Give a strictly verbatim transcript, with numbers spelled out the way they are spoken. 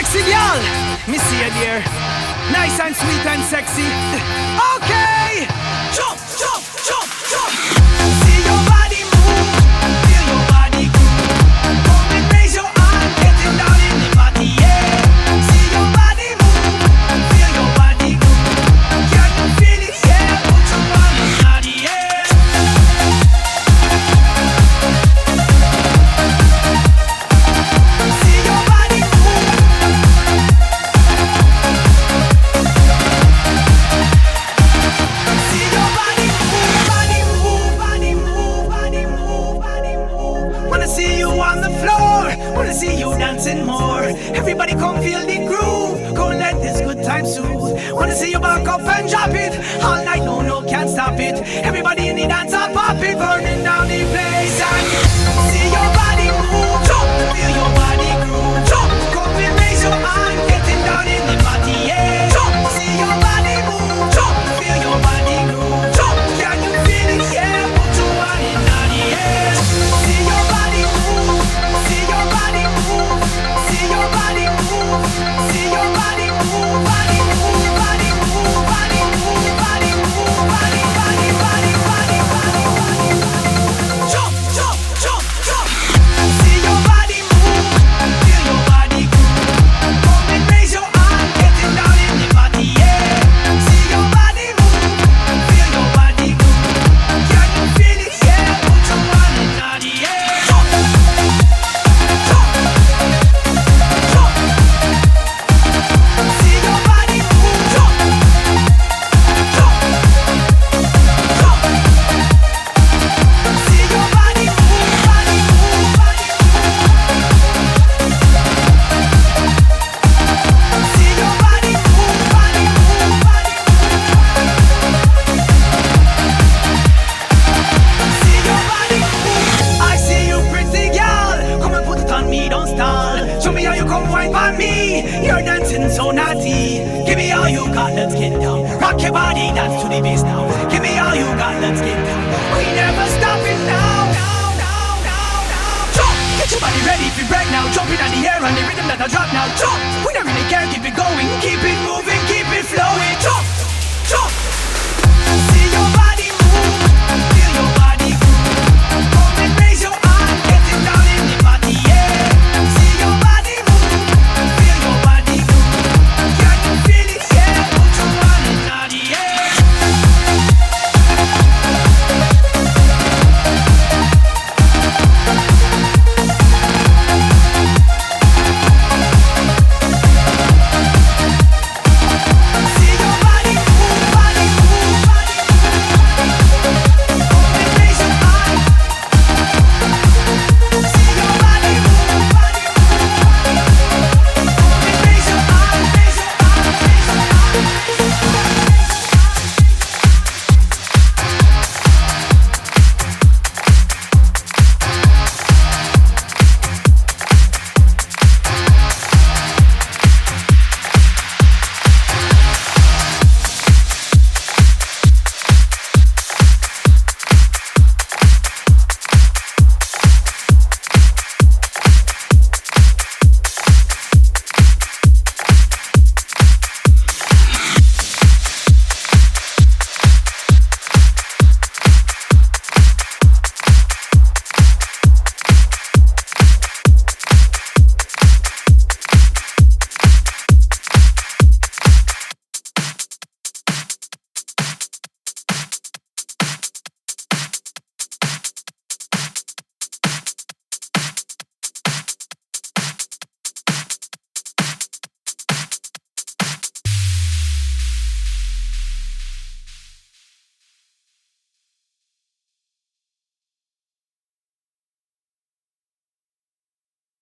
Sexy girl, me see you there. Nice and sweet and sexy. Okay, jump, jump, jump, jump. See your body move, feel your body groove. Come and raise your hand, getting down in the body, yeah. See your body move, feel your body groove. Can you feel it, yeah? Put your hand in the air. See your body move. See your body move, body move, body move, body move, body move. Wanna see you on the floor, wanna see you dancing more. Everybody come feel the groove, go let this good time soothe. Wanna see you back up and drop it, all night, no, no, can't stop it. Everybody in the dance are pop it, burning down the place. And see your body move, jump, feel your body groove. Jump, come and raise your hand, getting down in the body, yeah. Jump, see your body move, jump, feel your body groove. Jump, can you feel it, yeah? Put your hand in the air. See your body move, see your body move, see your body move, see your body move, body move, body move, body move, body move, body, body, body, body, body, body. Jump, jump, jump, jump. See your body move, feel your body groove. Come and raise your hand, getting down in the body, yeah. See your body move, feel your body groove. Can you feel it, yeah? Put your hand in the air. Jump, jump, jump. See your body move, jump, jump, jump. See your body move, body move, body move. See your body move, body move, body move. See your body move. I see you, pretty girl. Come and put it on me, don't stall. Show me how you come wine by me. You're dancing so naughty. Give me all you got, let's get down. Rock your body, dance to the bass now. Give me all you got, let's get down. We never stopping now. Now, now, now, now. Jump, get your body ready for break now. Jumping on the air on the rhythm that I drop now.